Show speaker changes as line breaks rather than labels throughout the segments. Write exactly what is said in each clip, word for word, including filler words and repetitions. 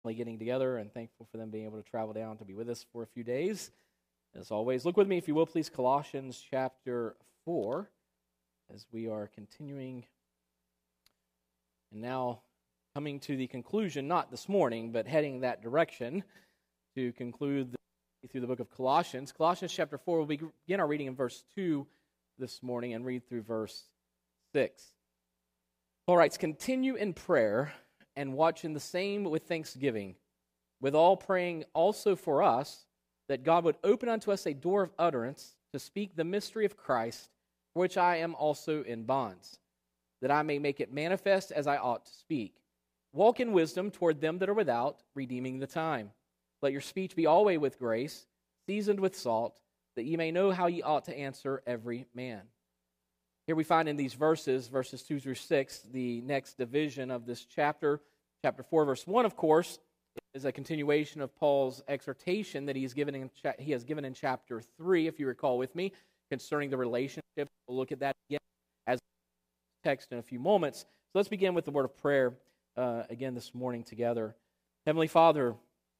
getting together, and thankful for them being able to travel down to be with us for a few days. As always, look with me, if you will, please, Colossians chapter four, as we are continuing and now coming to the conclusion, not this morning, but heading that direction to conclude the, through the book of Colossians. Colossians chapter four, we'll begin our reading in verse two this morning and read through verse six. Paul writes, "Continue in prayer and watch in the same with thanksgiving, with all praying also for us, that God would open unto us a door of utterance to speak the mystery of Christ, for which I am also in bonds, that I may make it manifest as I ought to speak. Walk in wisdom toward them that are without, redeeming the time. Let your speech be always with grace, seasoned with salt, that ye may know how ye ought to answer every man." Here we find in these verses, verses two through six, the next division of this chapter. Chapter four, verse one, of course, is a continuation of Paul's exhortation that he has given in, cha- he has given in chapter three, if you recall with me, concerning the relationship. We'll look at that again as text in a few moments. So let's begin with the word of prayer uh, again this morning together. Heavenly Father,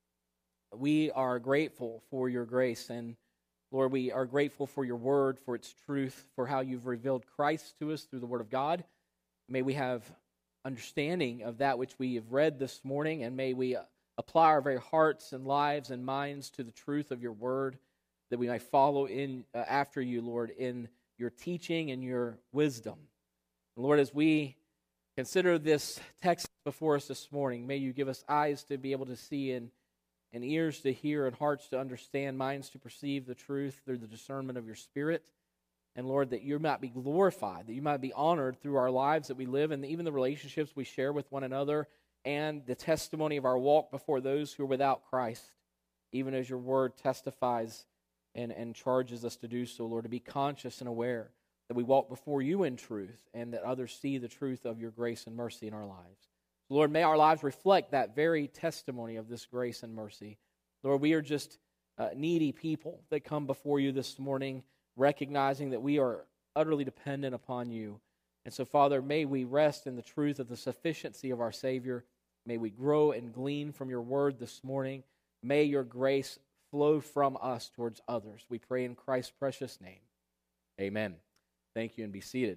we are grateful for your grace, and Lord, we are grateful for your word, for its truth, for how you've revealed Christ to us through the word of God. May we have understanding of that which we have read this morning, and may we apply our very hearts and lives and minds to the truth of your word, that we may follow in uh, after you, Lord, in your teaching and your wisdom. And Lord, as we consider this text before us this morning, may you give us eyes to be able to see and and ears to hear and hearts to understand, minds to perceive the truth through the discernment of your Spirit. And Lord, that you might be glorified, that you might be honored through our lives that we live, and even the relationships we share with one another, and the testimony of our walk before those who are without Christ, even as your word testifies and, and charges us to do so, Lord, to be conscious and aware that we walk before you in truth, and that others see the truth of your grace and mercy in our lives. Lord, may our lives reflect that very testimony of this grace and mercy. Lord, we are just uh, needy people that come before you this morning, recognizing that we are utterly dependent upon you. And so, Father, may we rest in the truth of the sufficiency of our Savior. May we grow and glean from your word this morning. May your grace flow from us towards others. We pray in Christ's precious name. Amen. Thank you, and be seated.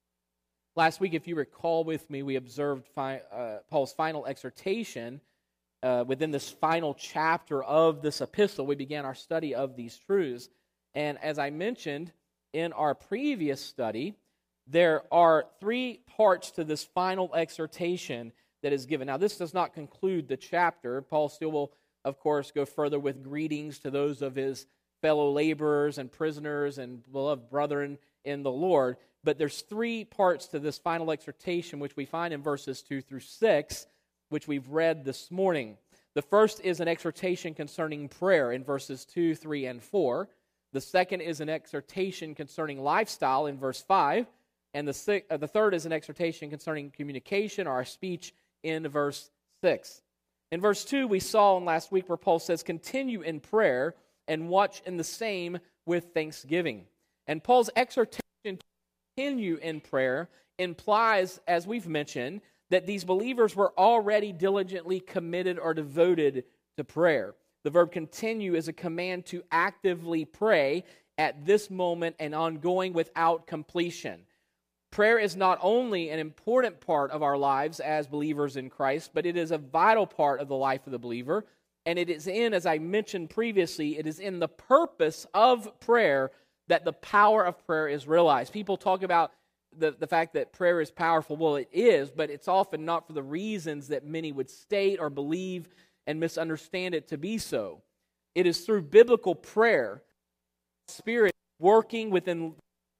Last week, if you recall with me, we observed fi- uh, Paul's final exhortation uh, within this final chapter of this epistle. We began our study of these truths. And as I mentioned in our previous study, there are three parts to this final exhortation that is given. Now, this does not conclude the chapter. Paul still will, of course, go further with greetings to those of his fellow laborers and prisoners and beloved brethren in the Lord. But there's three parts to this final exhortation, which we find in verses two through six, which we've read this morning. The first is an exhortation concerning prayer in verses two, three, and four. The second is an exhortation concerning lifestyle in verse five. And the, six, uh, the third is an exhortation concerning communication or our speech in verse six. In verse two, we saw in last week where Paul says, "Continue in prayer and watch in the same with thanksgiving." And Paul's exhortation continue in prayer implies, as we've mentioned, that these believers were already diligently committed or devoted to prayer. The verb continue is a command to actively pray at this moment and ongoing without completion. Prayer is not only an important part of our lives as believers in Christ, but it is a vital part of the life of the believer. And it is in, as I mentioned previously, it is in the purpose of prayer that the power of prayer is realized. People talk about the, the fact that prayer is powerful. Well, it is, but it's often not for the reasons that many would state or believe and misunderstand it to be so. It is through biblical prayer, Spirit working within,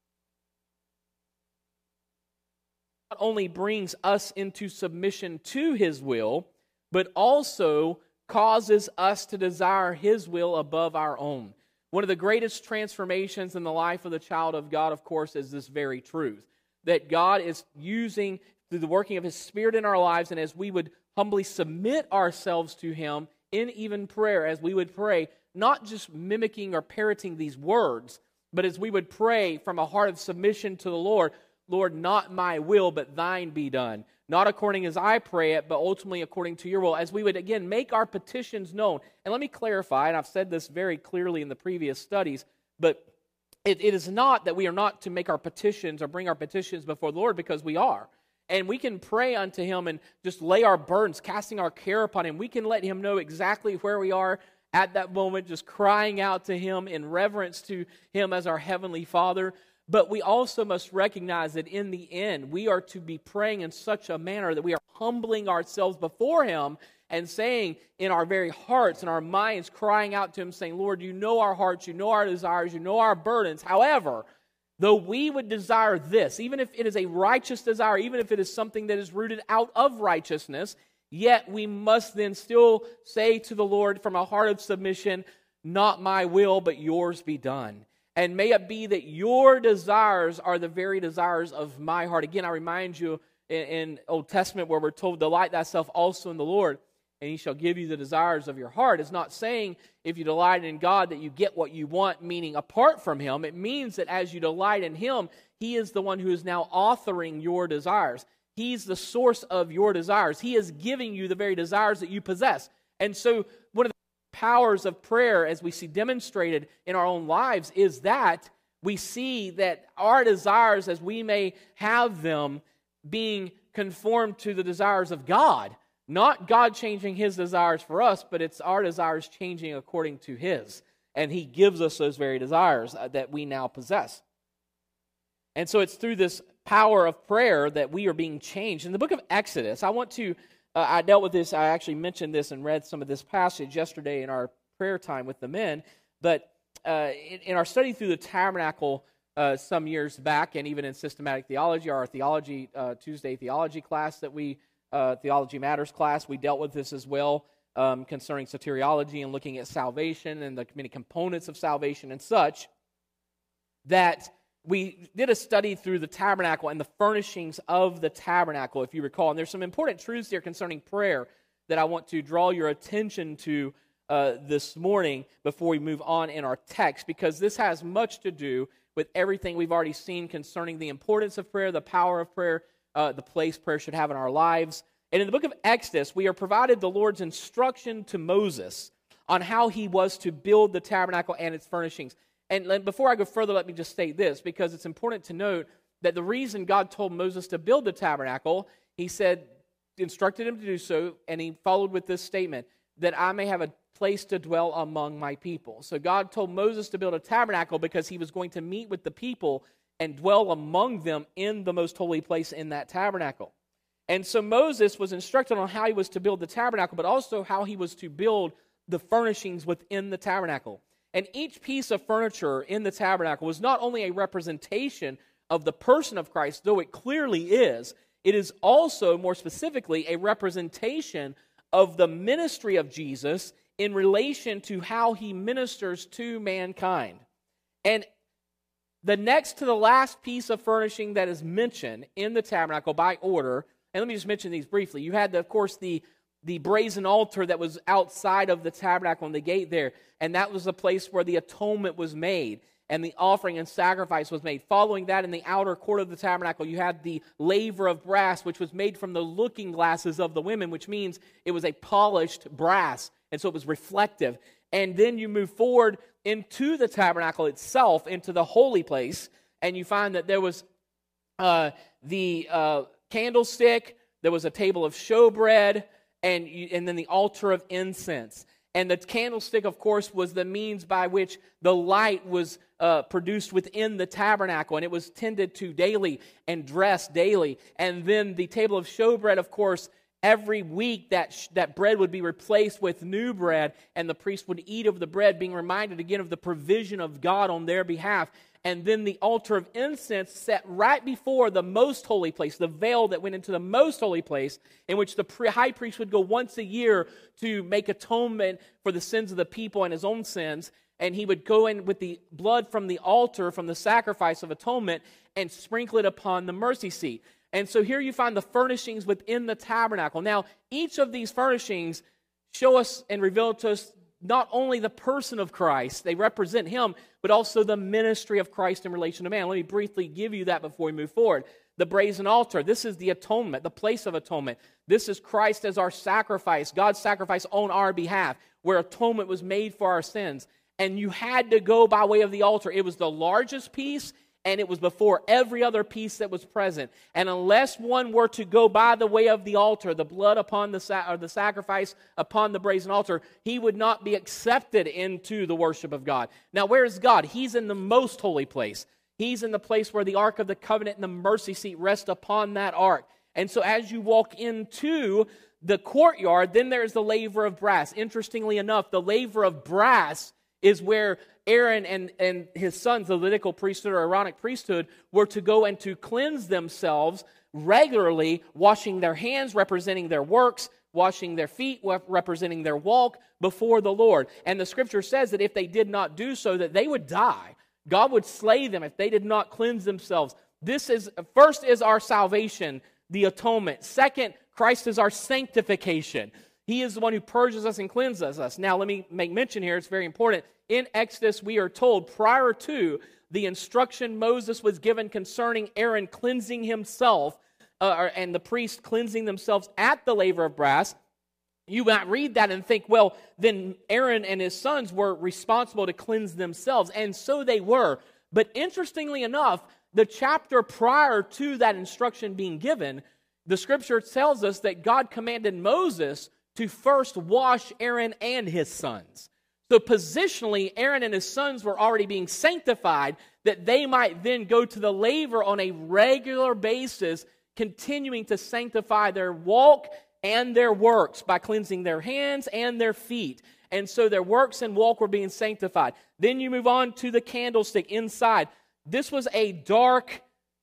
not only brings us into submission to His will, but also causes us to desire His will above our own. One of the greatest transformations in the life of the child of God, of course, is this very truth, that God is using through the working of His Spirit in our lives, and as we would humbly submit ourselves to Him in even prayer, as we would pray, not just mimicking or parroting these words, but as we would pray from a heart of submission to the Lord, Lord, not my will, but thine be done. not according as I pray it, but ultimately according to your will, as we would, again, make our petitions known. And let me clarify, and I've said this very clearly in the previous studies, but it, it is not that we are not to make our petitions or bring our petitions before the Lord, because we are. And we can pray unto Him and just lay our burdens, casting our care upon Him. We can let Him know exactly where we are at that moment, just crying out to Him in reverence to Him as our Heavenly Father. But we also must recognize that in the end, we are to be praying in such a manner that we are humbling ourselves before Him and saying in our very hearts and our minds, crying out to Him, saying, Lord, you know our hearts, you know our desires, you know our burdens. However, though we would desire this, even if it is a righteous desire, even if it is something that is rooted out of righteousness, yet we must then still say to the Lord from a heart of submission, not my will, but yours be done. And may it be that your desires are the very desires of my heart. Again, I remind you in, in Old Testament where we're told, delight thyself also in the Lord, and He shall give you the desires of your heart. It's not saying if you delight in God that you get what you want, meaning apart from Him. It means that as you delight in Him, He is the one who is now authoring your desires. He's the source of your desires. He is giving you the very desires that you possess. And so one of the powers of prayer, as we see demonstrated in our own lives, is that we see that our desires, as we may have them, being conformed to the desires of God. Not God changing His desires for us, but it's our desires changing according to His. And He gives us those very desires that we now possess. And so it's through this power of prayer that we are being changed. In the book of Exodus, I want to Uh, I dealt with this, I actually mentioned this and read some of this passage yesterday in our prayer time with the men, but uh, in, in our study through the tabernacle uh, some years back, and even in systematic theology, our theology uh, Tuesday theology class that we, uh, Theology Matters class, we dealt with this as well um, concerning soteriology and looking at salvation and the many components of salvation and such, that we did a study through the tabernacle and the furnishings of the tabernacle, if you recall. And there's some important truths here concerning prayer that I want to draw your attention to uh, this morning before we move on in our text, because this has much to do with everything we've already seen concerning the importance of prayer, the power of prayer, uh, the place prayer should have in our lives. And in the book of Exodus, we are provided the Lord's instruction to Moses on how he was to build the tabernacle and its furnishings. And before I go further, let me just state this, because it's important to note that the reason God told Moses to build the tabernacle, He said, instructed him to do so, and He followed with this statement, that I may have a place to dwell among my people. So God told Moses to build a tabernacle because He was going to meet with the people and dwell among them in the most holy place in that tabernacle. And so Moses was instructed on how he was to build the tabernacle, but also how he was to build the furnishings within the tabernacle. And each piece of furniture in the tabernacle was not only a representation of the person of Christ, though it clearly is, it is also, more specifically, a representation of the ministry of Jesus in relation to how He ministers to mankind. And the next to the last piece of furnishing that is mentioned in the tabernacle by order, and let me just mention these briefly. You had, the, of course, the the brazen altar that was outside of the tabernacle on the gate there, and that was the place where the atonement was made and the offering and sacrifice was made. Following that, in the outer court of the tabernacle, you had the laver of brass, which was made from the looking glasses of the women, which means it was a polished brass, and so it was reflective. And then you move forward into the tabernacle itself, into the holy place, and you find that there was uh, the uh, candlestick, there was a table of showbread, And, you, and then the altar of incense. And the candlestick, of course, was the means by which the light was uh, produced within the tabernacle, and it was tended to daily and dressed daily. And then the table of showbread, of course, every week that, sh- that bread would be replaced with new bread, and the priest would eat of the bread, being reminded again of the provision of God on their behalf. And then the altar of incense set right before the most holy place, the veil that went into the most holy place, in which the high priest would go once a year to make atonement for the sins of the people and his own sins. And he would go in with the blood from the altar, from the sacrifice of atonement, and sprinkle it upon the mercy seat. And so here you find the furnishings within the tabernacle. Now, each of these furnishings show us and reveal to us not only the person of Christ, they represent Him, but also the ministry of Christ in relation to man. Let me briefly give you that before we move forward. the brazen altar. This is the atonement, the place of atonement. This is Christ as our sacrifice, God's sacrifice on our behalf, where atonement was made for our sins. And you had to go by way of the altar. It was the largest piece, and it was before every other piece that was present. And unless one were to go by the way of the altar, the blood upon the sa- or the sacrifice upon the brazen altar, he would not be accepted into the worship of God. Now, where is God? He's in the most holy place. He's in the place where the Ark of the Covenant and the mercy seat rest upon that ark. And so as you walk into the courtyard, then there's the laver of brass. Interestingly enough, the laver of brass is where Aaron and, and his sons, the Levitical priesthood or Aaronic priesthood, were to go and to cleanse themselves regularly, washing their hands, representing their works, washing their feet, representing their walk before the Lord. And the Scripture says that if they did not do so, that they would die. God would slay them if they did not cleanse themselves. This is, first is our salvation, the atonement. Second, Christ is our sanctification. He is the one who purges us and cleanses us. Now, let me make mention here, it's very important. In Exodus, we are told prior to the instruction Moses was given concerning Aaron cleansing himself, uh, and the priest cleansing themselves at the laver of brass, you might read that and think, well, then Aaron and his sons were responsible to cleanse themselves, and so they were. But interestingly enough, the chapter prior to that instruction being given, the Scripture tells us that God commanded Moses to first wash Aaron and his sons. So positionally, Aaron and his sons were already being sanctified, that they might then go to the laver on a regular basis, continuing to sanctify their walk and their works by cleansing their hands and their feet. And so their works and walk were being sanctified. Then you move on to the candlestick inside. This was a dark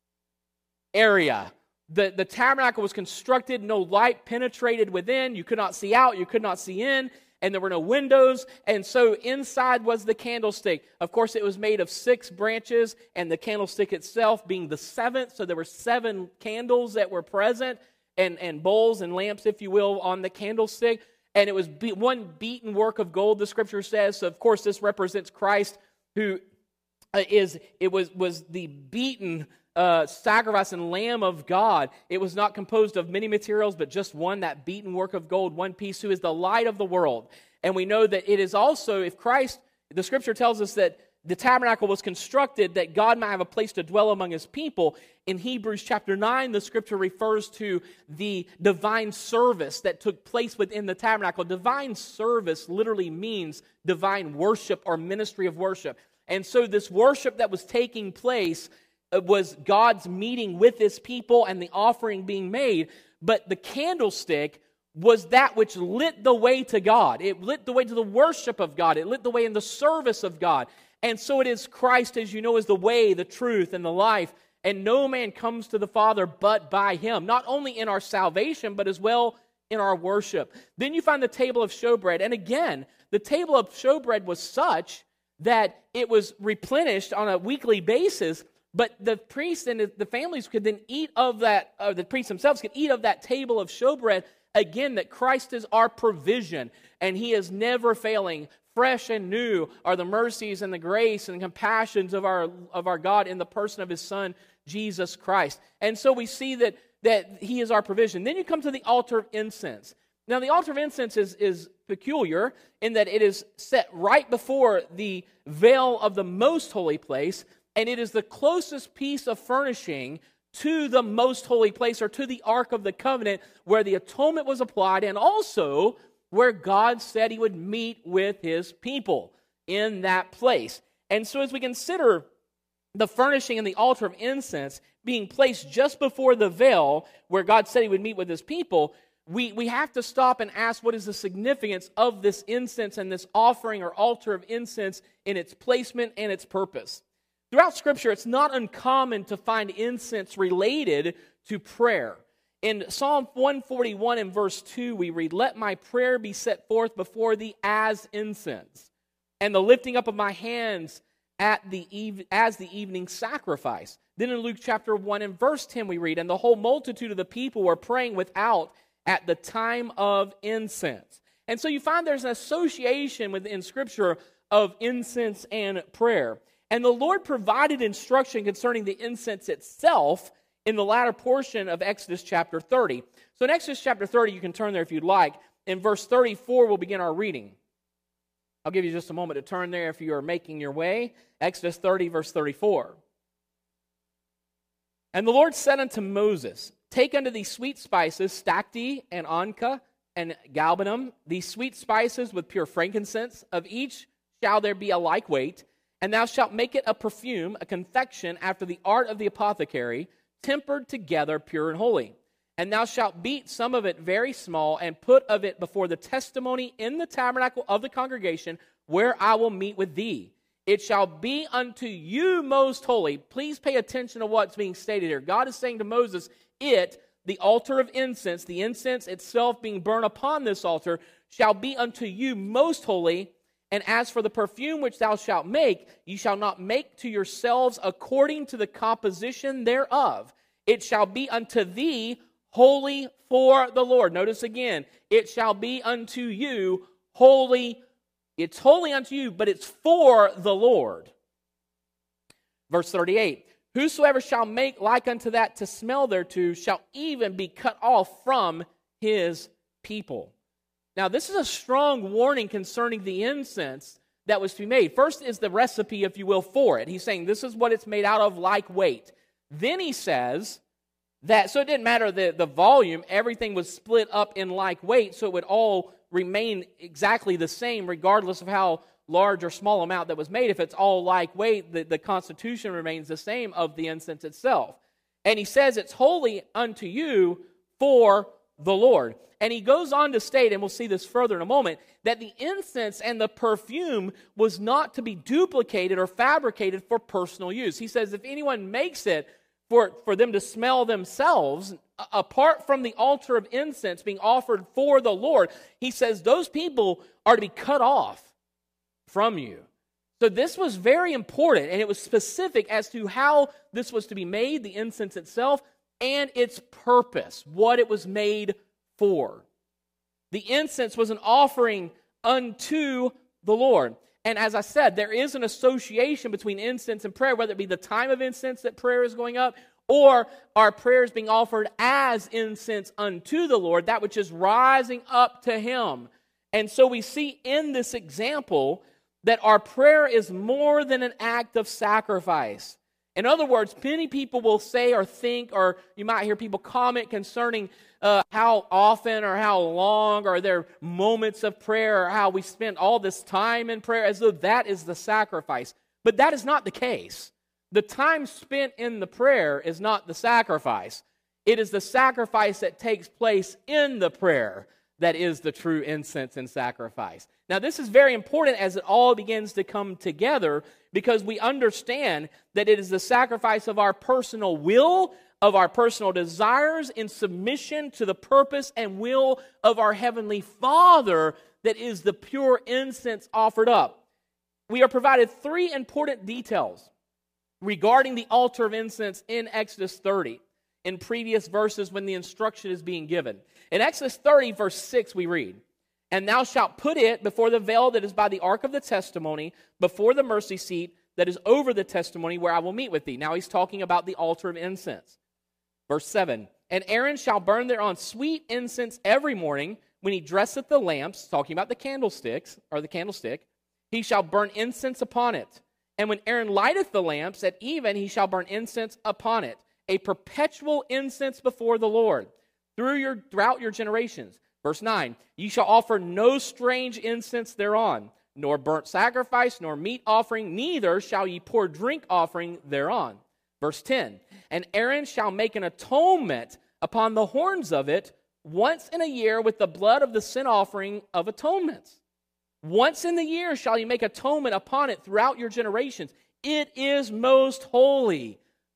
area. The, the tabernacle was constructed, no light penetrated within. You could not see out, you could not see in, and there were no windows. And so inside was the candlestick. Of course, it was made of six branches, and the candlestick itself being the seventh. So there were seven candles that were present, and, and bowls and lamps, if you will, on the candlestick. And it was be, one beaten work of gold, the Scripture says. So, of course, this represents Christ, who uh, is, it was, was the beaten uh, sacrifice and Lamb of God. It was not composed of many materials, but just one, that beaten work of gold, one piece, who is the light of the world. And we know that it is also, if Christ, the Scripture tells us that the tabernacle was constructed that God might have a place to dwell among His people. In Hebrews chapter nine, the Scripture refers to the divine service that took place within the tabernacle. Divine service literally means divine worship or ministry of worship. And so this worship that was taking place was God's meeting with His people and the offering being made. But the candlestick was that which lit the way to God. It lit the way to the worship of God. It lit the way in the service of God. And so it is Christ, as you know, is the way, the truth, and the life. And no man comes to the Father but by Him. Not only in our salvation, but as well in our worship. Then you find the table of showbread. And again, the table of showbread was such that it was replenished on a weekly basis. But the priests and the families could then eat of that, or the priests themselves could eat of that table of showbread. Again, that Christ is our provision, and He is never failing. Fresh and new are the mercies and the grace and compassions of our of our God in the person of His Son, Jesus Christ. And so we see that, that He is our provision. Then you come to the altar of incense. Now, the altar of incense is, is peculiar in that it is set right before the veil of the most holy place, and it is the closest piece of furnishing to the most holy place, or to the Ark of the Covenant, where the atonement was applied, and also where God said He would meet with His people in that place. And so as we consider the furnishing and the altar of incense being placed just before the veil, where God said He would meet with His people, we, we have to stop and ask, what is the significance of this incense and this offering or altar of incense in its placement and its purpose? Throughout Scripture, it's not uncommon to find incense related to prayer. In Psalm one forty-one and verse two, we read, "Let my prayer be set forth before Thee as incense, and the lifting up of my hands at the eve- as the evening sacrifice." Then in Luke chapter one and verse ten, we read, "And the whole multitude of the people were praying without at the time of incense." And so you find there's an association within Scripture of incense and prayer. And the Lord provided instruction concerning the incense itself in the latter portion of Exodus chapter thirty. So in Exodus chapter thirty, you can turn there if you'd like. In verse thirty-four, we'll begin our reading. I'll give you just a moment to turn there if you are making your way. Exodus thirty, verse thirty-four. And the Lord said unto Moses, Take unto thee sweet spices, stacte and onca and galbanum, these sweet spices with pure frankincense. Of each shall there be a like weight, and thou shalt make it a perfume, a confection after the art of the apothecary, tempered together, pure and holy. And thou shalt beat some of it very small, and put of it before the testimony in the tabernacle of the congregation, where I will meet with thee. It shall be unto you most holy. Please pay attention to what's being stated here. God is saying to Moses, it, the altar of incense, the incense itself being burned upon this altar, shall be unto you most holy. And as for the perfume which thou shalt make, you shall not make to yourselves according to the composition thereof. It shall be unto thee holy for the Lord. Notice again, it shall be unto you holy. It's holy unto you, but it's for the Lord. Verse thirty-eight, Whosoever shall make like unto that to smell thereto shall even be cut off from his people. Now, this is a strong warning concerning the incense that was to be made. First is the recipe, if you will, for it. He's saying this is what it's made out of, like weight. Then he says that, so it didn't matter the, the volume, everything was split up in like weight, so it would all remain exactly the same regardless of how large or small amount that was made. If it's all like weight, the, the constitution remains the same of the incense itself. And he says it's holy unto you for the Lord. And he goes on to state, and we'll see this further in a moment, that the incense and the perfume was not to be duplicated or fabricated for personal use. He says if anyone makes it for, for them to smell themselves, apart from the altar of incense being offered for the Lord, he says those people are to be cut off from you. So this was very important, and it was specific as to how this was to be made, the incense itself, and its purpose, what it was made for. The incense was an offering unto the Lord. And as I said, there is an association between incense and prayer, whether it be the time of incense that prayer is going up, or our prayers being offered as incense unto the Lord, that which is rising up to Him. And so we see in this example that our prayer is more than an act of sacrifice. In other words, many people will say or think, or you might hear people comment concerning uh, how often or how long are there moments of prayer, or how we spend all this time in prayer, as though that is the sacrifice. But that is not the case. The time spent in the prayer is not the sacrifice. It is the sacrifice that takes place in the prayer that is the true incense and sacrifice. Now, this is very important as it all begins to come together, because we understand that it is the sacrifice of our personal will, of our personal desires, in submission to the purpose and will of our Heavenly Father that is the pure incense offered up. We are provided three important details regarding the altar of incense in Exodus thirty, in previous verses when the instruction is being given. In Exodus thirty, verse six, we read, And thou shalt put it before the veil that is by the ark of the testimony, before the mercy seat that is over the testimony, where I will meet with thee. Now he's talking about the altar of incense. Verse seven, And Aaron shall burn thereon sweet incense every morning when he dresseth the lamps, talking about the candlesticks, or the candlestick, he shall burn incense upon it. And when Aaron lighteth the lamps at even, he shall burn incense upon it, a perpetual incense before the Lord, through your throughout your generations. Verse nine, Ye shall offer no strange incense thereon, nor burnt sacrifice, nor meat offering, neither shall ye pour drink offering thereon. Verse ten, And Aaron shall make an atonement upon the horns of it once in a year with the blood of the sin offering of atonements. Once in the year shall ye make atonement upon it throughout your generations. It is most holy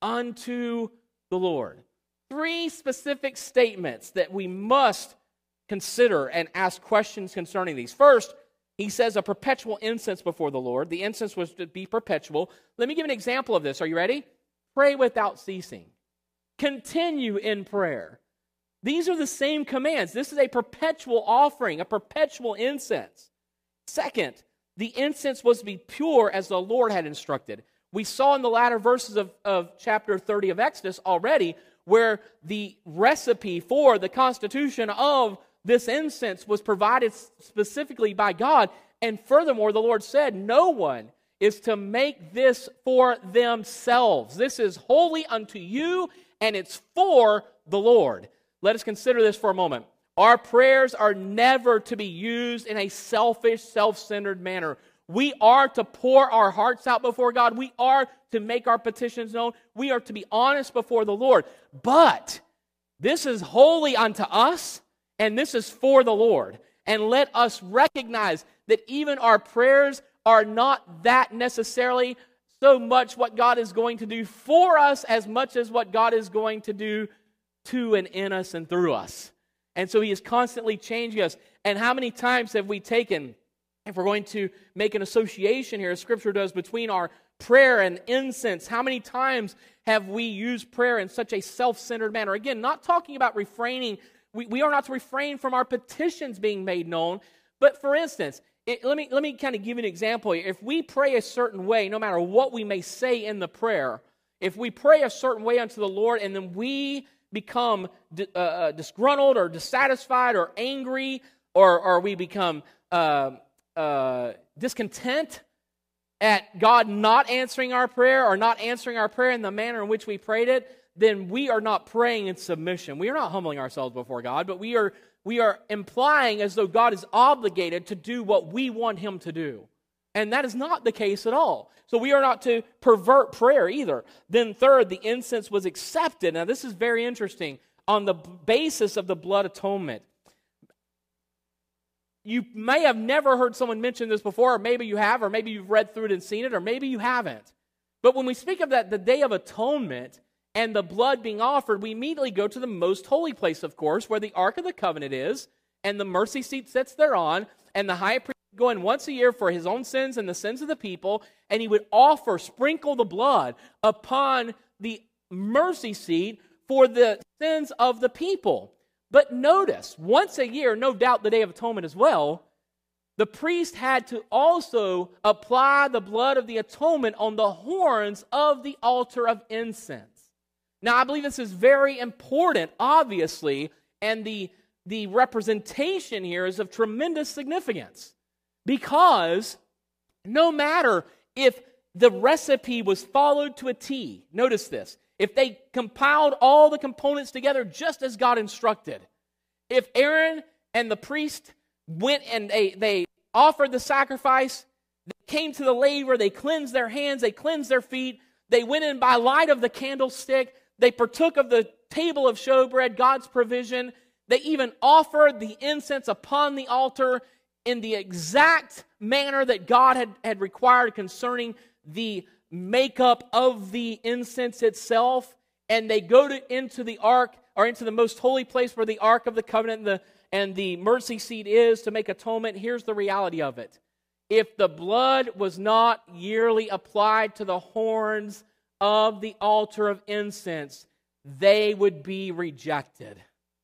unto the Lord. Three specific statements that we must consider and ask questions concerning these. First, he says a perpetual incense before the Lord. The incense was to be perpetual. Let me give an example of this. Are you ready? Pray without ceasing. Continue in prayer. These are the same commands. This is a perpetual offering, a perpetual incense. Second, the incense was to be pure as the Lord had instructed. We saw in the latter verses of, of chapter thirty of Exodus already where the recipe for the constitution of this incense was provided specifically by God. And furthermore, the Lord said, no one is to make this for themselves. This is holy unto you, and it's for the Lord. Let us consider this for a moment. Our prayers are never to be used in a selfish, self-centered manner. We are to pour our hearts out before God. We are to make our petitions known. We are to be honest before the Lord. But this is holy unto us, and this is for the Lord. And let us recognize that even our prayers are not that necessarily so much what God is going to do for us as much as what God is going to do to and in us and through us. And so He is constantly changing us. And how many times have we taken, if we're going to make an association here, as Scripture does, between our prayer and incense, how many times have we used prayer in such a self-centered manner? Again, not talking about refraining. We, we are not to refrain from our petitions being made known. But for instance, it, let me, let me kind of give you an example here. If we pray a certain way, no matter what we may say in the prayer, if we pray a certain way unto the Lord and then we become uh, disgruntled or dissatisfied or angry, or, or we become uh, uh, discontent at God not answering our prayer or not answering our prayer in the manner in which we prayed it, then we are not praying in submission. We are not humbling ourselves before God, but we are we are implying as though God is obligated to do what we want Him to do. And that is not the case at all. So we are not to pervert prayer either. Then third, the incense was accepted. Now this is very interesting. On the basis of the blood atonement. You may have never heard someone mention this before, or maybe you have, or maybe you've read through it and seen it, or maybe you haven't. But when we speak of that, the Day of Atonement, and the blood being offered, we immediately go to the most holy place, of course, where the Ark of the Covenant is, and the mercy seat sits thereon, and the high priest would go in once a year for his own sins and the sins of the people, and he would offer, sprinkle the blood upon the mercy seat for the sins of the people. But notice, once a year, no doubt the Day of Atonement as well, the priest had to also apply the blood of the atonement on the horns of the altar of incense. Now, I believe this is very important, obviously, and the, the representation here is of tremendous significance. Because no matter if the recipe was followed to a T, notice this, if they compiled all the components together just as God instructed, if Aaron and the priest went and they, they offered the sacrifice, they came to the laver, they cleansed their hands, they cleansed their feet, they went in by light of the candlestick, they partook of the table of showbread, God's provision. They even offered the incense upon the altar in the exact manner that God had, had required concerning the makeup of the incense itself. And they go to, into the ark, or into the most holy place where the Ark of the Covenant and the, and the mercy seat is to make atonement. Here's the reality of it. If the blood was not yearly applied to the horns of the altar of incense, they would be rejected.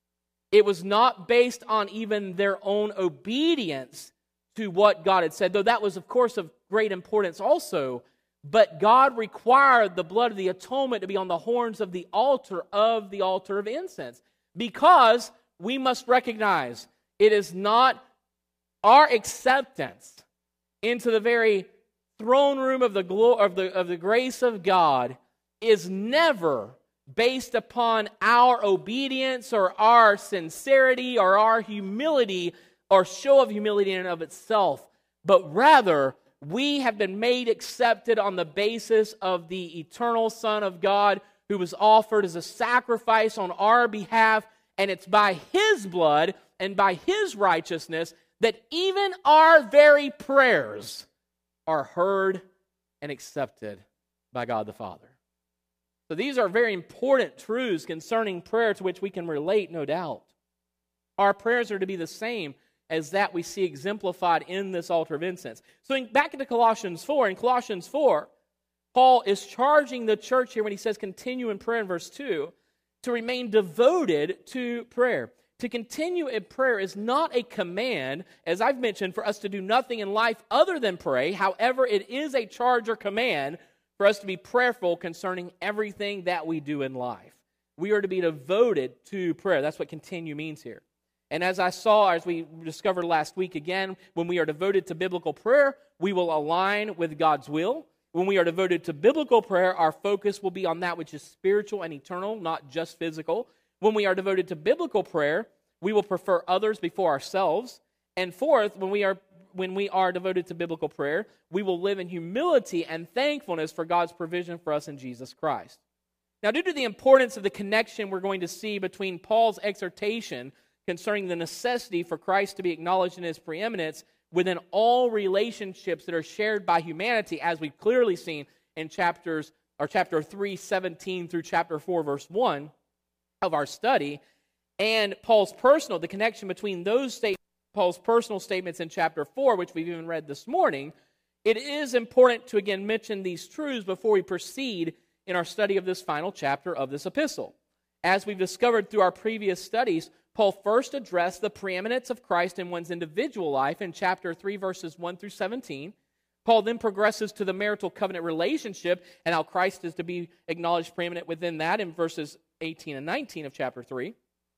It was not based on even their own obedience to what God had said, though that was, of course, of great importance also. But God required the blood of the atonement to be on the horns of the altar of the altar of incense, because we must recognize it is not our acceptance into the very throne room of the glo- of the of the grace of God is never based upon our obedience or our sincerity or our humility or show of humility in and of itself, but rather we have been made accepted on the basis of the eternal Son of God who was offered as a sacrifice on our behalf, and it's by His blood and by His righteousness that even our very prayers are heard and accepted by God the Father. So these are very important truths concerning prayer to which we can relate, no doubt. Our prayers are to be the same as that we see exemplified in this altar of incense. So in, back into Colossians four, in Colossians four, Paul is charging the church here when he says continue in prayer in verse two, to remain devoted to prayer. To continue in prayer is not a command, as I've mentioned, for us to do nothing in life other than pray. However, it is a charge or command for us to be prayerful concerning everything that we do in life. we are to be devoted to prayer. That's what continue means here. And as I saw, as we discovered last week again, when we are devoted to biblical prayer, we will align with God's will. When we are devoted to biblical prayer, our focus will be on that which is spiritual and eternal, not just physical. When we are devoted to biblical prayer, we will prefer others before ourselves. And fourth, when we are when we are devoted to biblical prayer, we will live in humility and thankfulness for God's provision for us in Jesus Christ. Now, due to the importance of the connection we're going to see between Paul's exhortation concerning the necessity for Christ to be acknowledged in his preeminence within all relationships that are shared by humanity, as we've clearly seen in chapters or chapter three, seventeen through chapter four, verse one of our study, and Paul's personal, the connection between those statements, Paul's personal statements in chapter four, which we've even read this morning, it is important to again mention these truths before we proceed in our study of this final chapter of this epistle. As we've discovered through our previous studies, Paul first addressed the preeminence of Christ in one's individual life in chapter three, verses one through seventeen. Paul then progresses to the marital covenant relationship and how Christ is to be acknowledged preeminent within that in verses eighteen and nineteen of chapter three.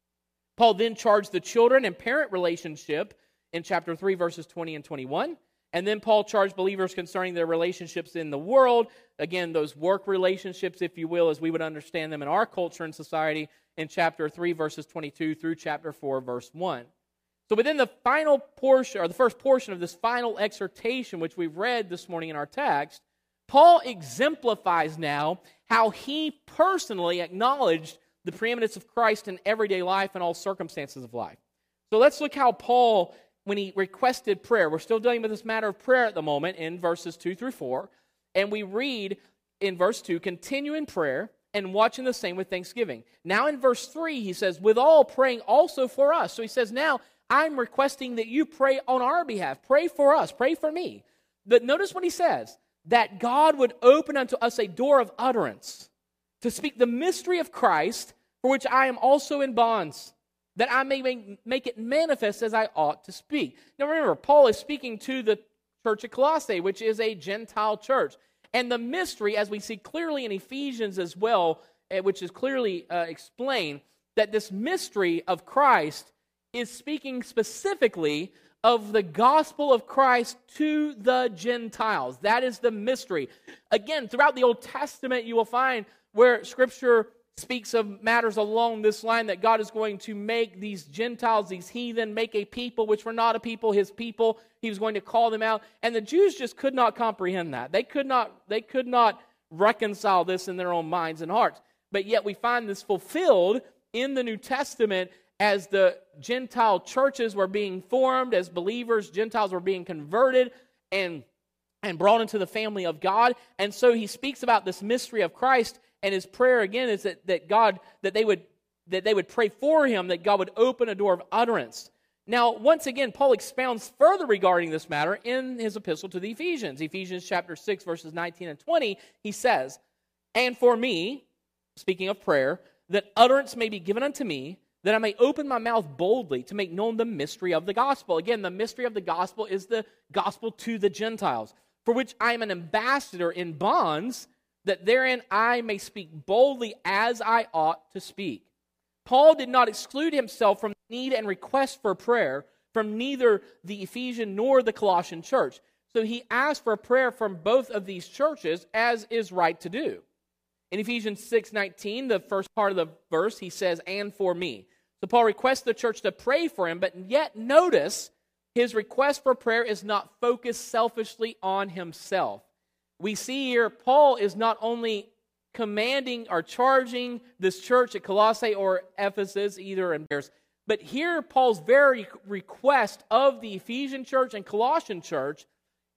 Paul then charged the children and parent relationship in chapter three, verses twenty and twenty-one. And then Paul charged believers concerning their relationships in the world. Again, those work relationships, if you will, as we would understand them in our culture and society, in chapter three, verses twenty-two through chapter four, verse one. So within the final portion, or the first portion of this final exhortation, which we've read this morning in our text, Paul exemplifies now how he personally acknowledged the preeminence of Christ in everyday life and all circumstances of life. So let's look how Paul, when he requested prayer, we're still dealing with this matter of prayer at the moment in verses two through four, and we read in verse two, continue in prayer and watching the same with thanksgiving. Now in verse three, he says, with all praying also for us. So he says, now I'm requesting that you pray on our behalf. Pray for us. Pray for me. But notice what he says, that God would open unto us a door of utterance to speak the mystery of Christ, for which I am also in bonds, that I may make it manifest as I ought to speak. Now remember, Paul is speaking to the church at Colossae, which is a Gentile church. And the mystery, as we see clearly in Ephesians as well, which is clearly uh, explained, that this mystery of Christ is speaking specifically of the gospel of Christ to the Gentiles. That is the mystery. Again, throughout the Old Testament, you will find where Scripture speaks of matters along this line, that God is going to make these Gentiles, these heathen, make a people which were not a people, his people. He was going to call them out. And the Jews just could not comprehend that. They could not, they could not reconcile this in their own minds and hearts. But yet we find this fulfilled in the New Testament as the Gentile churches were being formed, as believers, Gentiles were being converted and, and brought into the family of God. And so he speaks about this mystery of Christ. And his prayer again is that, that God, that they would that they would pray for him, that God would open a door of utterance. Now, once again, Paul expounds further regarding this matter in his epistle to the Ephesians. Ephesians chapter six, verses nineteen and twenty, he says, and for me, speaking of prayer, that utterance may be given unto me, that I may open my mouth boldly to make known the mystery of the gospel. Again, the mystery of the gospel is the gospel to the Gentiles, for which I am an ambassador in bonds, that therein I may speak boldly as I ought to speak. Paul did not exclude himself from the need and request for prayer from neither the Ephesian nor the Colossian church. So he asked for prayer from both of these churches, as is right to do. In Ephesians six nineteen, the first part of the verse, he says, and for me. So Paul requests the church to pray for him, but yet notice his request for prayer is not focused selfishly on himself. We see here Paul is not only commanding or charging this church at Colossae or Ephesus, either in theirs, but here Paul's very request of the Ephesian church and Colossian church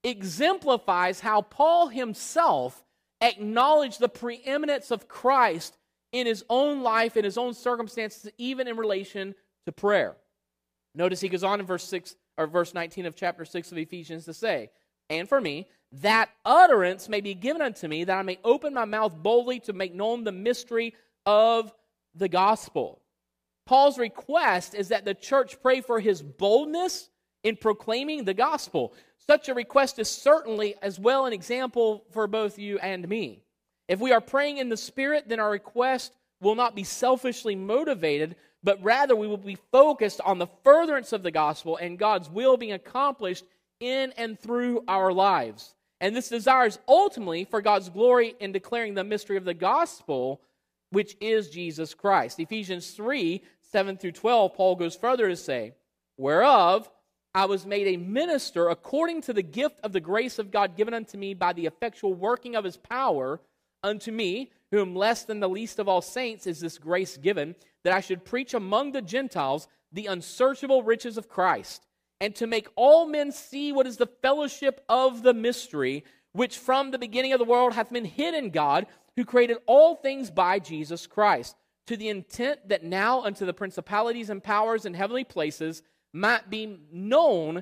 exemplifies how Paul himself acknowledged the preeminence of Christ in his own life, in his own circumstances, even in relation to prayer. Notice he goes on in verse six or verse nineteen of chapter six of Ephesians to say, and for me, that utterance may be given unto me, that I may open my mouth boldly to make known the mystery of the gospel. Paul's request is that the church pray for his boldness in proclaiming the gospel. Such a request is certainly as well an example for both you and me. If we are praying in the Spirit, then our request will not be selfishly motivated, but rather we will be focused on the furtherance of the gospel and God's will being accomplished in and through our lives. And this desire is ultimately for God's glory in declaring the mystery of the gospel, which is Jesus Christ. Ephesians three, seven through twelve, Paul goes further to say, whereof I was made a minister according to the gift of the grace of God given unto me by the effectual working of his power, unto me, whom less than the least of all saints is this grace given, that I should preach among the Gentiles the unsearchable riches of Christ, and to make all men see what is the fellowship of the mystery, which from the beginning of the world hath been hid in God, who created all things by Jesus Christ, to the intent that now unto the principalities and powers in heavenly places might be known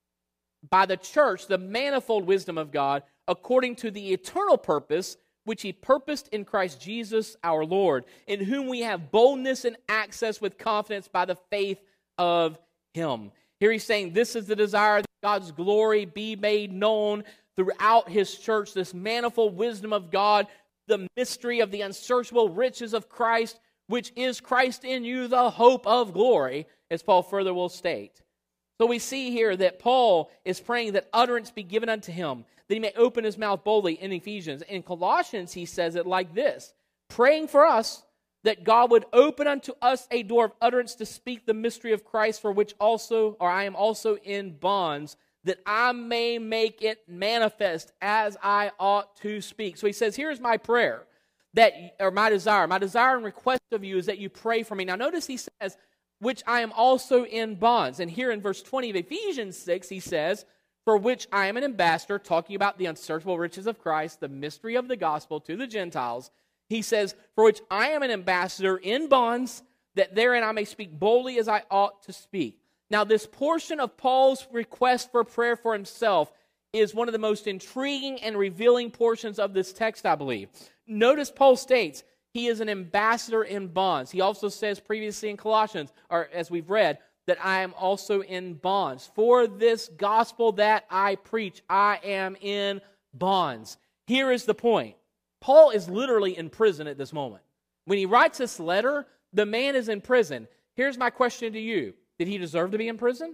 by the church the manifold wisdom of God, according to the eternal purpose which he purposed in Christ Jesus our Lord, in whom we have boldness and access with confidence by the faith of him. Here he's saying this is the desire that God's glory be made known throughout his church, this manifold wisdom of God, the mystery of the unsearchable riches of Christ, which is Christ in you, the hope of glory, as Paul further will state. So we see here that Paul is praying that utterance be given unto him, that he may open his mouth boldly in Ephesians. In Colossians, he says it like this, praying for us that God would open unto us a door of utterance to speak the mystery of Christ, for which also, or I am also in bonds, that I may make it manifest as I ought to speak. So he says, here's my prayer, that, or my desire. My desire and request of you is that you pray for me. Now notice he says, which I am also in bonds. And here in verse twenty of Ephesians six, he says, for which I am an ambassador, talking about the unsearchable riches of Christ, the mystery of the gospel to the Gentiles. He says, for which I am an ambassador in bonds, that therein I may speak boldly as I ought to speak. Now, this portion of Paul's request for prayer for himself is one of the most intriguing and revealing portions of this text, I believe. Notice Paul states he is an ambassador in bonds. He also says previously in Colossians, or as we've read, that I am also in bonds. For this gospel that I preach, I am in bonds. Here is the point. Paul is literally in prison at this moment. When he writes this letter, the man is in prison. Here's my question to you. Did he deserve to be in prison?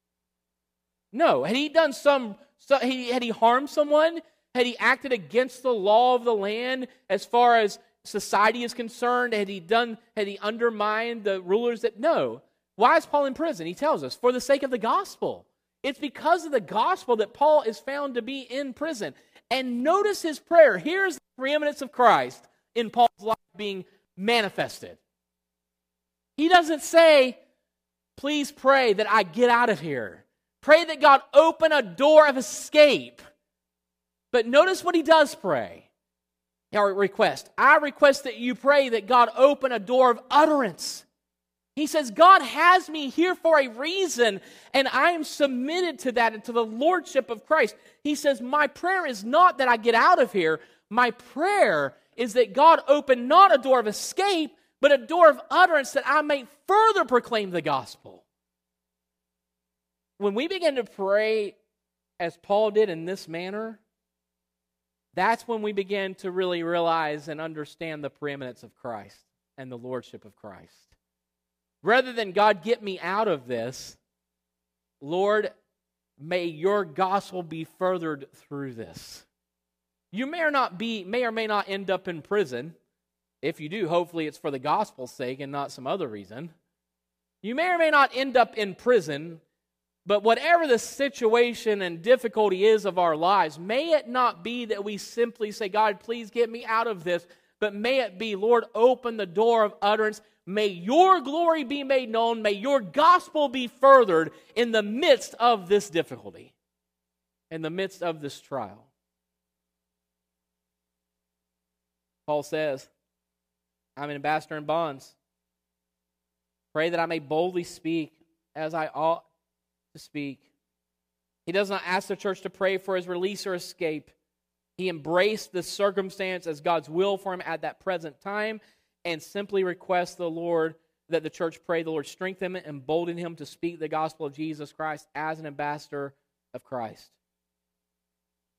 No. Had he done some, so, had he harmed someone? Had he acted against the law of the land as far as society is concerned? Had he done, had he undermined the rulers that, no. Why is Paul in prison? He tells us, for the sake of the gospel. It's because of the gospel that Paul is found to be in prison. And notice his prayer. Here's the preeminence of Christ in Paul's life being manifested. He doesn't say, please pray that I get out of here. Pray that God open a door of escape. But notice what he does pray. Or request. I request that you pray that God open a door of utterance. He says, God has me here for a reason, and I am submitted to that and to the lordship of Christ. He says, my prayer is not that I get out of here. My prayer is that God open not a door of escape, but a door of utterance that I may further proclaim the gospel. When we begin to pray as Paul did in this manner, that's when we begin to really realize and understand the preeminence of Christ and the lordship of Christ. Rather than God get me out of this, Lord, may your gospel be furthered through this. You may or not be, may or may not end up in prison. If you do, hopefully it's for the gospel's sake and not some other reason. You may or may not end up in prison, but whatever the situation and difficulty is of our lives, may it not be that we simply say, God, please get me out of this, but may it be, Lord, open the door of utterance. May your glory be made known. May your gospel be furthered in the midst of this difficulty, in the midst of this trial. Paul says, I'm an ambassador in bonds. Pray that I may boldly speak as I ought to speak. He does not ask the church to pray for his release or escape. He embraced the circumstance as God's will for him at that present time, and simply request the Lord that the church pray the Lord strengthen him and embolden him to speak the gospel of Jesus Christ as an ambassador of Christ.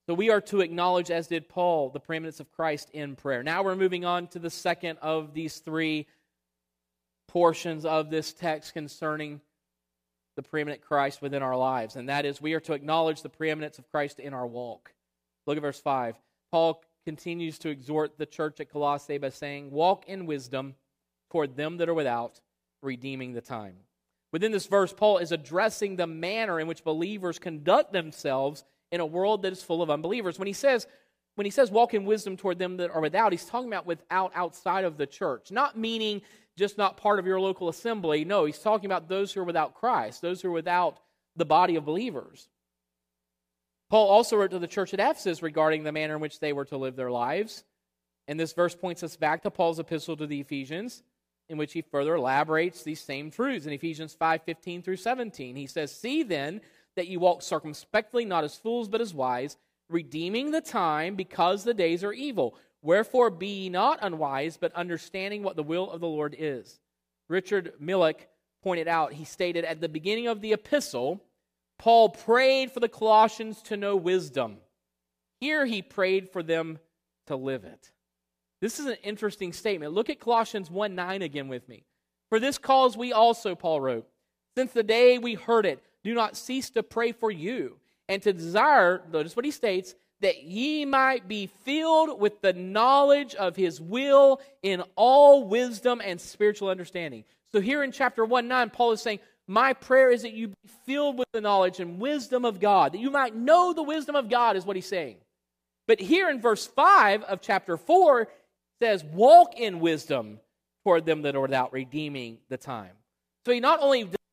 So we are to acknowledge, as did Paul, the preeminence of Christ in prayer. Now we're moving on to the second of these three portions of this text concerning the preeminent Christ within our lives, and that is we are to acknowledge the preeminence of Christ in our walk. Look at verse five. Paul continues to exhort the church at Colossae by saying, "Walk in wisdom toward them that are without, redeeming the time." Within this verse, Paul is addressing the manner in which believers conduct themselves in a world that is full of unbelievers. When he says, when he says walk in wisdom toward them that are without, he's talking about without outside of the church. Not meaning just not part of your local assembly. No, he's talking about those who are without Christ, those who are without the body of believers. Paul also wrote to the church at Ephesus regarding the manner in which they were to live their lives. And this verse points us back to Paul's epistle to the Ephesians, in which he further elaborates these same truths. In Ephesians five fifteen through seventeen, he says, "See then that you walk circumspectly, not as fools, but as wise, redeeming the time, because the days are evil. Wherefore be ye not unwise, but understanding what the will of the Lord is." Richard Millick pointed out, he stated, at the beginning of the epistle, Paul prayed for the Colossians to know wisdom. Here he prayed for them to live it. This is an interesting statement. Look at Colossians one nine again with me. "For this cause we also," Paul wrote, "since the day we heard it, do not cease to pray for you, and to desire," notice what he states, "that ye might be filled with the knowledge of his will in all wisdom and spiritual understanding." So here in chapter one nine, Paul is saying, my prayer is that you be filled with the knowledge and wisdom of God, that you might know the wisdom of God, is what he's saying. But here in verse five of chapter four, it says, "Walk in wisdom toward them that are without, redeeming the time." So he not only desires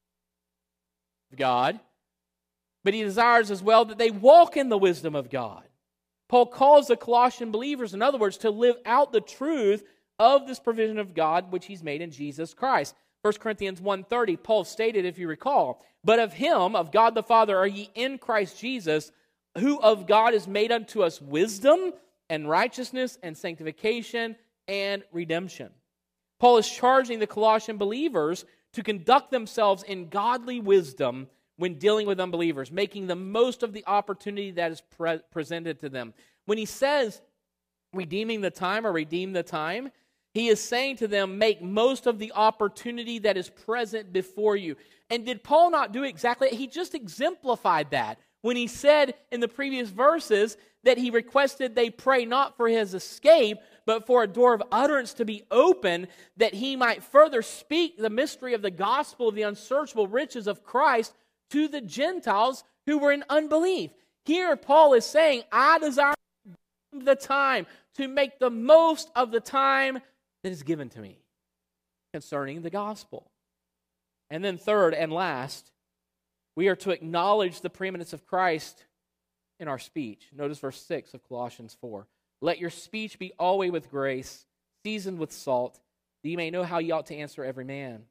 God, but he desires as well that they walk in the wisdom of God. Paul calls the Colossian believers, in other words, to live out the truth of this provision of God which he's made in Jesus Christ. First Corinthians one thirty, Paul stated, if you recall, "But of him, of God the Father, are ye in Christ Jesus, who of God is made unto us wisdom and righteousness and sanctification and redemption." Paul is charging the Colossian believers to conduct themselves in godly wisdom when dealing with unbelievers, making the most of the opportunity that is pre- presented to them. When he says redeeming the time or redeem the time, he is saying to them, make most of the opportunity that is present before you. And did Paul not do exactly that? He just exemplified that when he said in the previous verses that he requested they pray not for his escape, but for a door of utterance to be open, that he might further speak the mystery of the gospel of the unsearchable riches of Christ to the Gentiles who were in unbelief. Here Paul is saying, I desire the time to make the most of the time that is given to me concerning the gospel. And then third and last, we are to acknowledge the preeminence of Christ in our speech. Notice verse six of Colossians four. "Let your speech be always with grace, seasoned with salt, that ye may know how ye ought to answer every man."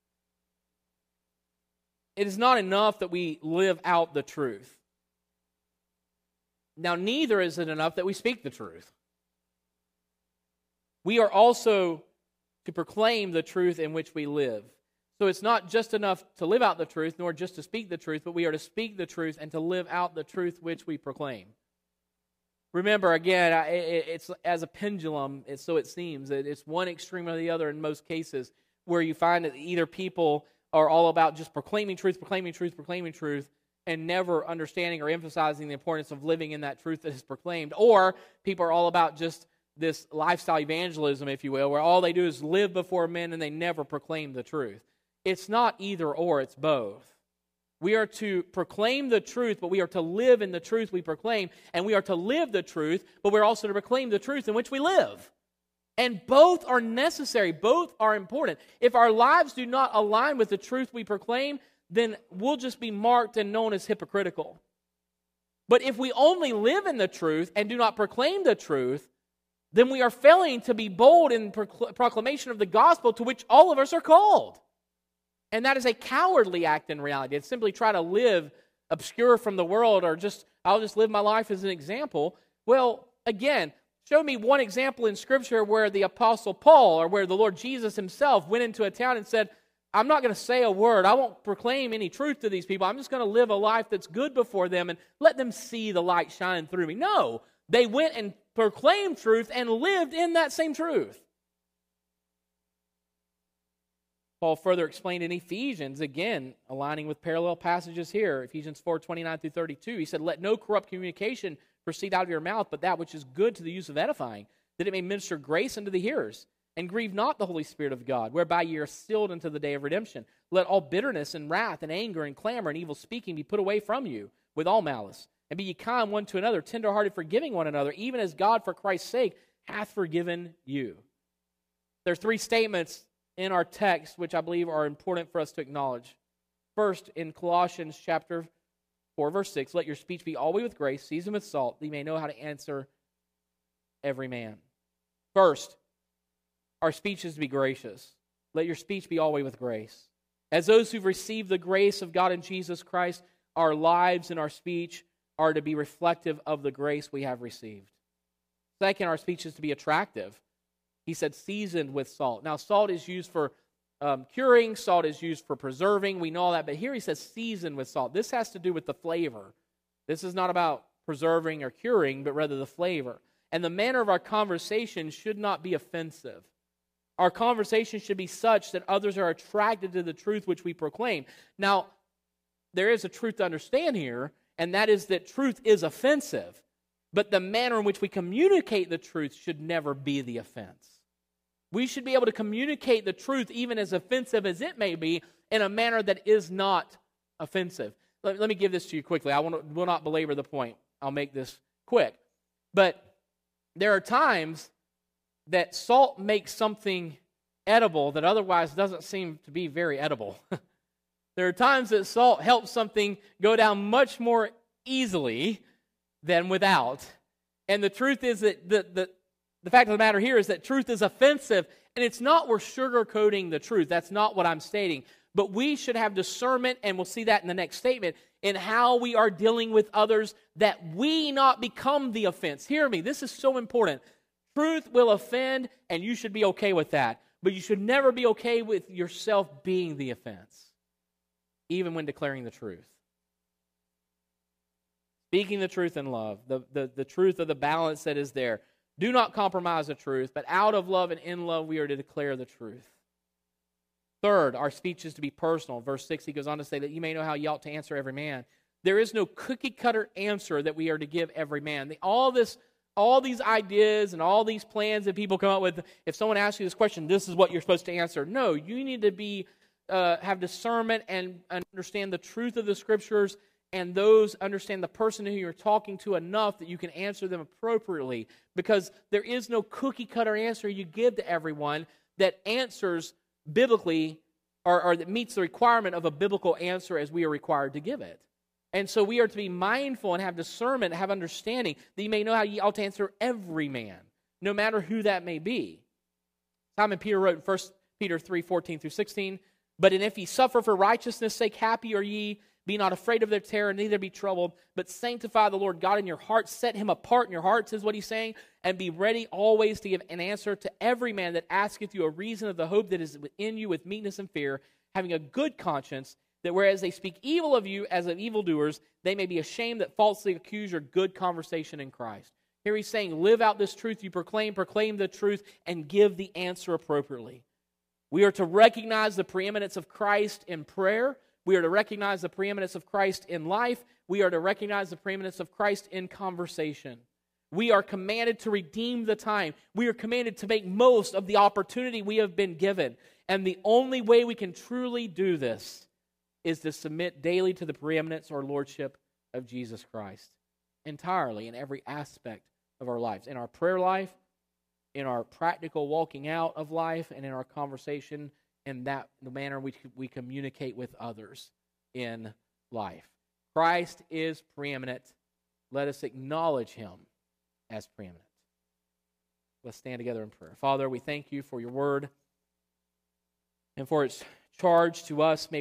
It is not enough that we live out the truth. Now, neither is it enough that we speak the truth. We are also to proclaim the truth in which we live. So it's not just enough to live out the truth, nor just to speak the truth, but we are to speak the truth and to live out the truth which we proclaim. Remember, again, it's as a pendulum, it's, so it seems. It's one extreme or the other in most cases, where you find that either people are all about just proclaiming truth, proclaiming truth, proclaiming truth, and never understanding or emphasizing the importance of living in that truth that is proclaimed. Or people are all about just this lifestyle evangelism, if you will, where all they do is live before men and they never proclaim the truth. It's not either or, it's both. We are to proclaim the truth, but we are to live in the truth we proclaim, and we are to live the truth, but we're also to proclaim the truth in which we live. And both are necessary, both are important. If our lives do not align with the truth we proclaim, then we'll just be marked and known as hypocritical. But if we only live in the truth and do not proclaim the truth, then we are failing to be bold in procl- proclamation of the gospel to which all of us are called. And that is a cowardly act in reality. It's simply try to live obscure from the world, or just, I'll just live my life as an example. Well, again, show me one example in Scripture where the Apostle Paul or where the Lord Jesus himself went into a town and said, I'm not going to say a word. I won't proclaim any truth to these people. I'm just going to live a life that's good before them and let them see the light shine through me. No, they went and proclaimed truth and lived in that same truth. Paul further explained in Ephesians, again, aligning with parallel passages here, Ephesians four, twenty-nine through thirty-two, he said, "Let no corrupt communication proceed out of your mouth, but that which is good to the use of edifying, that it may minister grace unto the hearers. And grieve not the Holy Spirit of God, whereby ye are sealed unto the day of redemption. Let all bitterness and wrath and anger and clamor and evil speaking be put away from you with all malice. And be ye kind one to another, tenderhearted, forgiving one another, even as God for Christ's sake hath forgiven you." There are three statements in our text which I believe are important for us to acknowledge. First, in Colossians chapter four, verse six, "Let your speech be always with grace, seasoned with salt, that ye may know how to answer every man." First, our speech is to be gracious. Let your speech be always with grace. As those who've received the grace of God in Jesus Christ, our lives and our speech are to be reflective of the grace we have received. Second, our speech is to be attractive. He said seasoned with salt. Now, salt is used for um, curing. Salt is used for preserving. We know all that. But here he says seasoned with salt. This has to do with the flavor. This is not about preserving or curing, but rather the flavor. And the manner of our conversation should not be offensive. Our conversation should be such that others are attracted to the truth which we proclaim. Now, there is a truth to understand here, and that is that truth is offensive. But the manner in which we communicate the truth should never be the offense. We should be able to communicate the truth, even as offensive as it may be, in a manner that is not offensive. Let, let me give this to you quickly. I will will not belabor the point. I'll make this quick. But there are times that salt makes something edible that otherwise doesn't seem to be very edible. There are times that salt helps something go down much more easily than without. And the truth is that the, the, the fact of the matter here is that truth is offensive, and it's not we're sugarcoating the truth. That's not what I'm stating. But we should have discernment, and we'll see that in the next statement, in how we are dealing with others, that we not become the offense. Hear me, this is so important. Truth will offend, and you should be okay with that. But you should never be okay with yourself being the offense, even when declaring the truth. Speaking the truth in love, the, the, the truth of the balance that is there. Do not compromise the truth, but out of love and in love we are to declare the truth. Third, our speech is to be personal. Verse six, he goes on to say that you may know how you ought to answer every man. There is no cookie-cutter answer that we are to give every man. The, all this All these ideas and all these plans that people come up with, if someone asks you this question, this is what you're supposed to answer. No, you need to be uh, have discernment and, and understand the truth of the Scriptures, and those understand the person who you're talking to enough that you can answer them appropriately. Because there is no cookie-cutter answer you give to everyone that answers biblically or, or that meets the requirement of a biblical answer as we are required to give it. And so we are to be mindful and have discernment, have understanding, that you may know how you ought to answer every man, no matter who that may be. Simon Peter wrote in First Peter three, fourteen through sixteen, "But and if ye suffer for righteousness' sake, happy are ye. Be not afraid of their terror, neither be troubled, but sanctify the Lord God in your hearts. Set him apart in your hearts," is what he's saying, "and be ready always to give an answer to every man that asketh you a reason of the hope that is within you with meekness and fear, having a good conscience, that whereas they speak evil of you as of evildoers, they may be ashamed that falsely accuse your good conversation in Christ." Here he's saying, live out this truth you proclaim, proclaim the truth, and give the answer appropriately. We are to recognize the preeminence of Christ in prayer. We are to recognize the preeminence of Christ in life. We are to recognize the preeminence of Christ in conversation. We are commanded to redeem the time. We are commanded to make most of the opportunity we have been given. And the only way we can truly do this is to submit daily to the preeminence or lordship of Jesus Christ entirely in every aspect of our lives, in our prayer life, in our practical walking out of life, and in our conversation, and that the manner we we communicate with others in life. Christ is preeminent. Let us acknowledge him as preeminent. Let's stand together in prayer. Father, we thank you for your word and for its charge to us. May